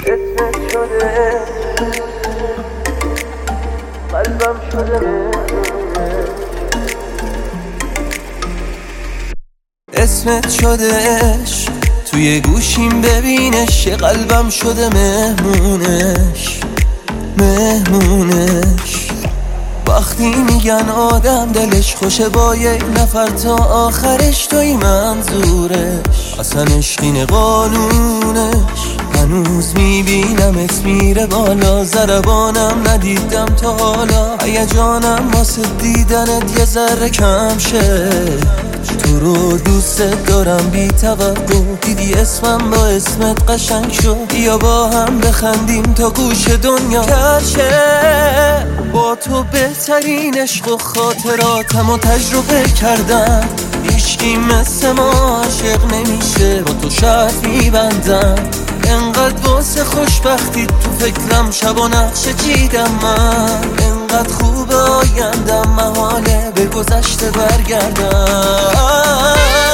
اسمت شده قلبم شده اسمت شدهش توی گوشیم ببینش یه قلبم شده مهمونش وقتی میگن آدم دلش خوشه با یک نفر تا آخرش توی منظورش اصلا عشقین قانونش هنوز میبینمت میره بالا ضربانم ندیدم تا حالا هیجانم واسه دیدنت یه ذره کم شه تو رو دوست دارم بی توقع دیدی اسمم با اسمت قشنگ شد یا با هم بخندیم تا گوش دنیا کرشه با تو بهترین عشق و خاطراتم و تجربه کردم هیچکی مثل ما عاشق نمیشه با تو شرط میبندم انقدر واسه خوشبختی تو فکرم شب و نقشه چیدم من انقدر خوب آیندم محاله به گذشته برگردم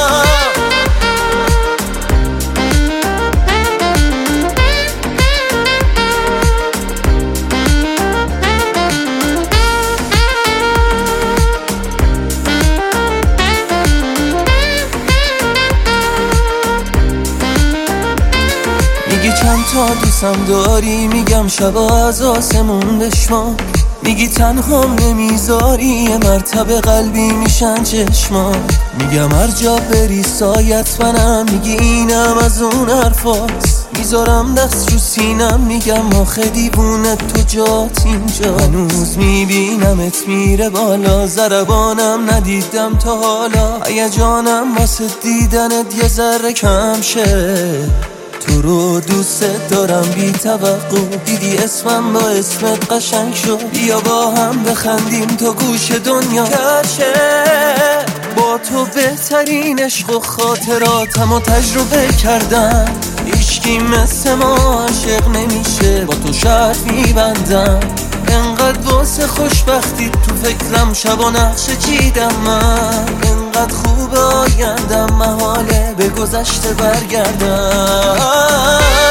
میگی چند تا دوستم داری میگم شبا از آسمون بشمار میگی تنهام نمیذاری یه مرتبه قلبی میشن چشمان میگم هر جا بری سایت منم میگی اینم از اون حرفاست میذارم دست رو سینم میگم آخه دیوونه تو جات اینجا هنوز میبینمت میره بالا ضربانم ندیدم تا حالا هیجانم واسه دیدنت یه ذره کم شه تو رو دوست دارم بی توقع دیدی اسمم با اسمت قشنگ شد بیا با هم بخندیم تا گوش دنیا گرشه با تو بهترین عشق و خاطراتم و تجربه کردم هیچکی مثل ما عاشق نمیشه با تو شرط میبندم انقدر واسه خوشبختی تو فکرم شب و نقشه چیدم من انقدر خوب آیندم محاله به گذشته برگردم